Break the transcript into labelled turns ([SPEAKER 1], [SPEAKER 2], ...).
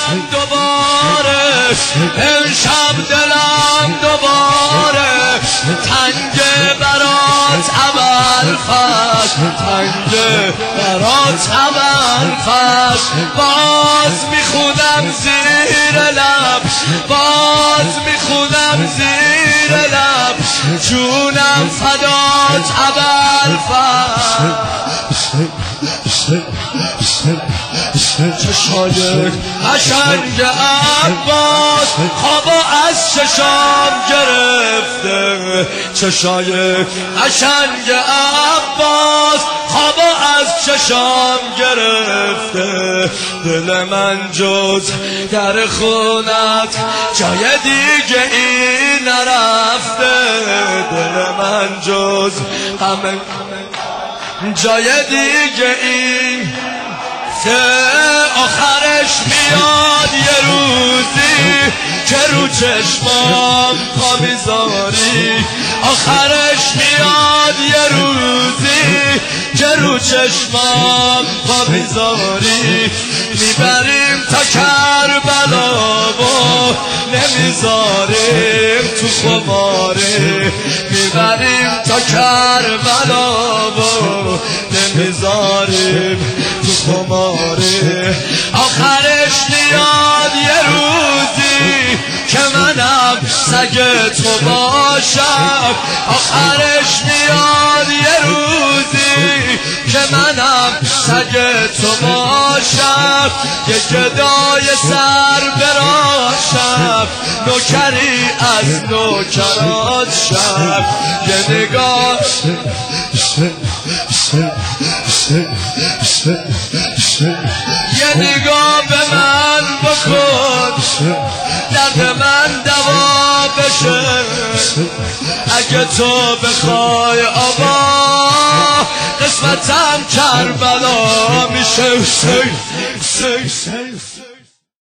[SPEAKER 1] دوباره، امشب دلم دوباره تنگه برات ابوالفضل، تنگه برات ابوالفضل. باز میخونم زیر لب، باز میخونم زیر لب، جونم فدات ابوالفضل. چشای قشنگ عباس خوابا از چشام گرفته، چشای قشنگ عباس خوابا از چشام گرفته. دل من جز در خونت جای دیگه ای نرفته، دل من جز غم جای دیگه این آخرش میاد یه روزی که رو چشمام پا میذاری، آخرش میاد یه روزی که رو چشمام پا میذاری. میبریم تا کربلا و نمیذاریم تو خماره، میبریم تا کربلا و نمیذاریم تو خماره. آخرش میاد یه روزی که منم سگ تو باشم، آخرش میاد یه روزی که منم سگ تو باشم. یه گدای سر براشم، نوکری از نوکرات شم. یه نگاه یه نگاه به من بکن، درد من دوا بشه. اگه تو بخوای آبا قسمتم کربلا میشه.